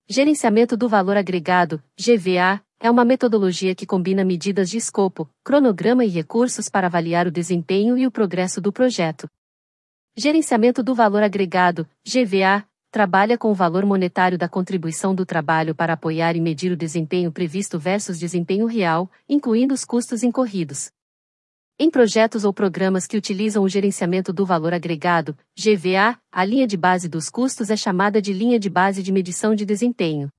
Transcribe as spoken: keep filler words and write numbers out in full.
Gerenciamento do valor agregado, G V A, é uma metodologia que combina medidas de escopo, cronograma e recursos para avaliar o desempenho e o progresso do projeto. Gerenciamento do valor agregado, G V A, trabalha com o valor monetário da contribuição do trabalho para apoiar e medir o desempenho previsto versus desempenho real, incluindo os custos incorridos. Em projetos ou programas que utilizam o gerenciamento do valor agregado, G V A, a linha de base dos custos é chamada de linha de base de medição de desempenho.